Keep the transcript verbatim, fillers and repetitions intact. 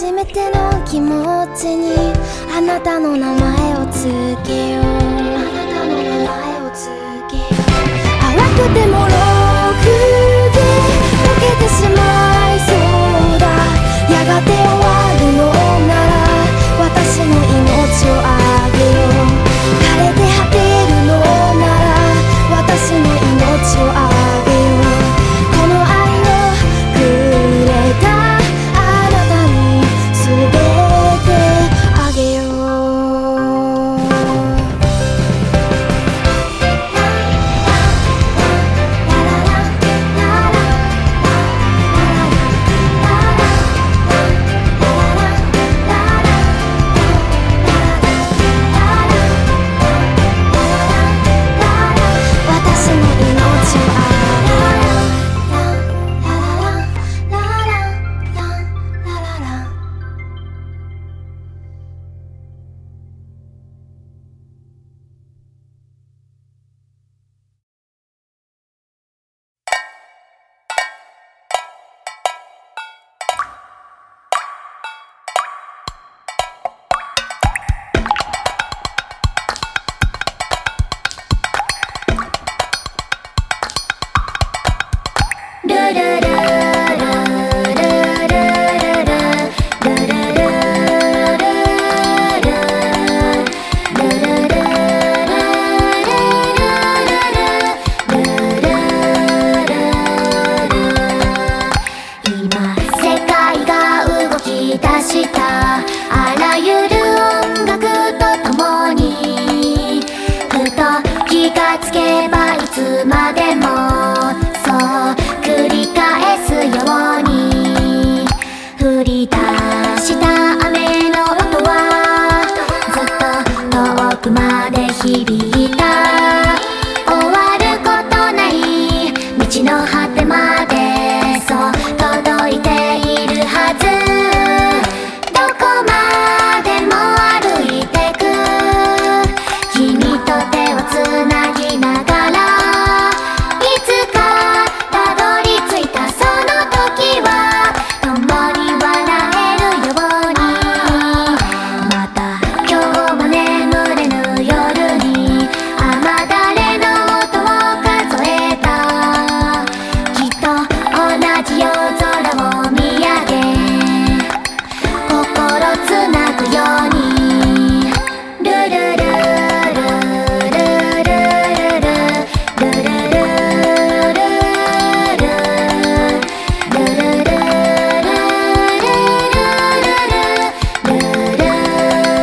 初めての気持ちにあなたの名前をつけよう。あなたの名前をつけよう。淡くてもろくで溶けてしまいそうだ。やがて終わるのなら私の命をあげよう。枯れて果てるのなら私の命をあげよう。この愛をくれたあなたに全てあげよう。 あらゆる音楽とともにふと気がつけばいつまでも